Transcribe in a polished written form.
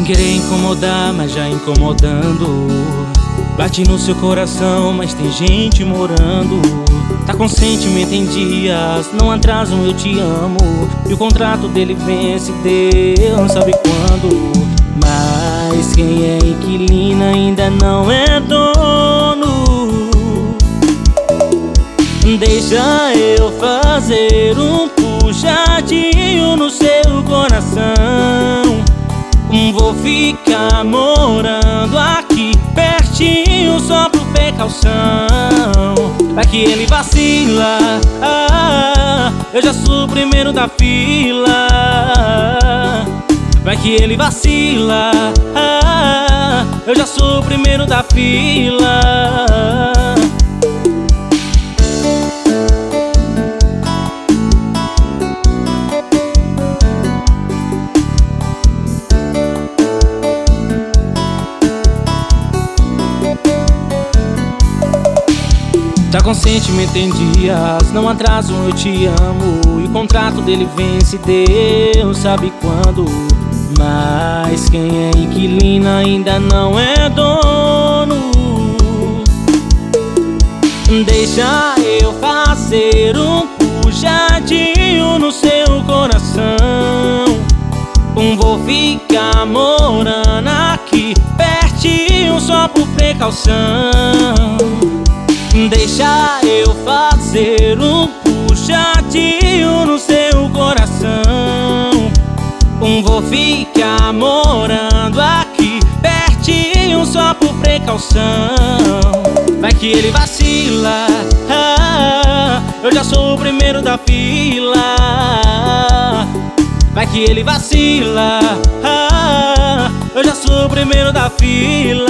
querer incomodar, mas já incomodando. Bate no seu coração, mas tem gente morando. Tá com sentimento em dias, não atrasa um eu te amo. E o contrato dele vence, Deus sabe quando. Mas quem é inquilino ainda não é dono. Deixa eu fazer um puxadinho no seu coração. Vou ficar morando aqui pertinho só por precaução. Vai que ele vacila, eu já sou o primeiro da fila. Vai que ele vacila, eu já sou o primeiro da fila. Tá com sentimento em dias, não atrasa um eu te amo. E o contrato dele vence, Deus sabe quando. Mas quem é inquilino ainda não é dono. Deixa eu fazer um puxadinho no seu coração. Vou ficar morando aqui pertinho só por precaução. Deixa eu fazer um puxadinho no seu coração. Vou ficar morando aqui pertinho só por precaução. Vai que ele vacila, eu já sou o primeiro da fila. Vai que ele vacila, eu já sou o primeiro da fila.